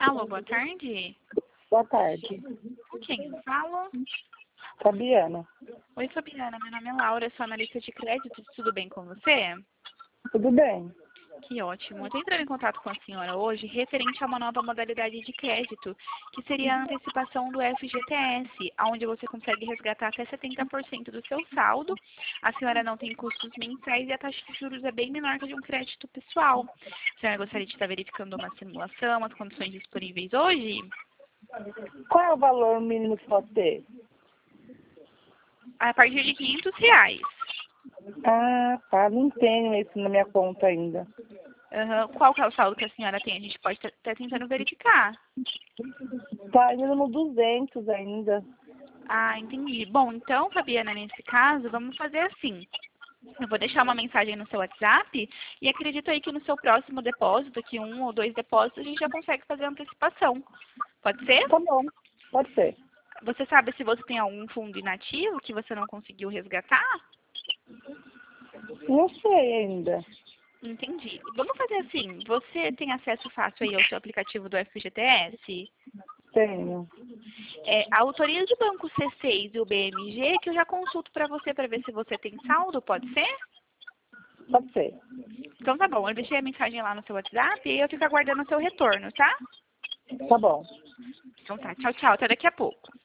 Alô, boa tarde. Boa tarde. Com quem eu falo? Fabiana. Oi, Fabiana. Meu nome é Laura, sou analista de crédito. Tudo bem com você? Tudo bem? Que ótimo. Eu estou entrando em contato com a senhora hoje referente a uma nova modalidade de crédito, que seria a antecipação do FGTS, onde você consegue resgatar até 70% do seu saldo. A senhora não tem custos mensais e a taxa de juros é bem menor que a de um crédito pessoal. A senhora gostaria de estar verificando uma simulação, as condições disponíveis hoje? Qual é o valor mínimo que pode ter? A partir de R$ 500. Ah, tá. Não tenho isso na minha conta ainda. Qual que é o saldo que a senhora tem? A gente pode estar tentando verificar. Tá ainda no 200 ainda. Ah, entendi. Bom, então, Fabiana, nesse caso, vamos fazer assim. Eu vou deixar uma mensagem no seu WhatsApp e acredito aí que no seu próximo depósito, que 1 ou 2 depósitos, a gente já consegue fazer a antecipação. Pode ser? Tá bom. Pode ser. Você sabe se você tem algum fundo inativo que você não conseguiu resgatar? Não sei ainda. Entendi. Vamos fazer assim. Você tem acesso fácil aí ao seu aplicativo do FGTS? Tenho. A autoria de banco C6 e o BMG que eu já consulto para você para ver se você tem saldo, pode ser? Pode ser. Então tá bom, eu deixei a mensagem lá no seu WhatsApp e eu fico aguardando o seu retorno, tá? Tá bom. Então tá, tchau, tchau, até daqui a pouco.